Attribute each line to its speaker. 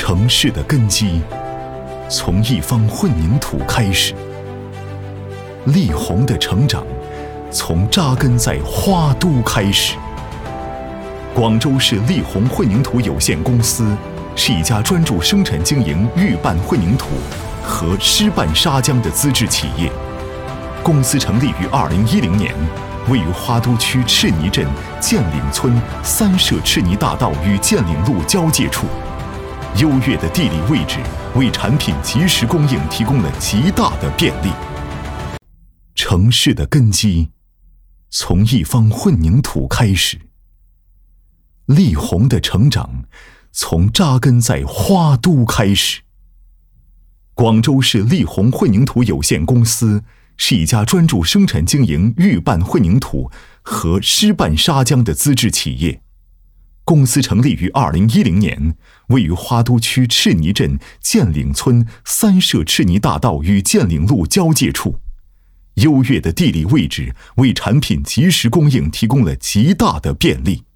Speaker 1: 城市的根基从一方混凝土开始，力宏的成长从扎根在花都开始。广州市力宏混凝土有限公司是一家专注生产经营预拌混凝土和湿拌砂浆的资质企业。公司成立于2010年，位于花都区赤泥镇建岭村3社赤泥大道与建岭路交界处。优越的地理位置为产品及时供应提供了极大的便利。城市的根基从一方混凝土开始，力宏的成长从扎根在花都开始。广州市力宏混凝土有限公司是一家专注生产经营预拌混凝土和湿拌砂浆的资质企业。公司成立于2010年，位于花都区赤泥镇建岭村3社赤泥大道与建岭路交界处。优越的地理位置为产品及时供应提供了极大的便利。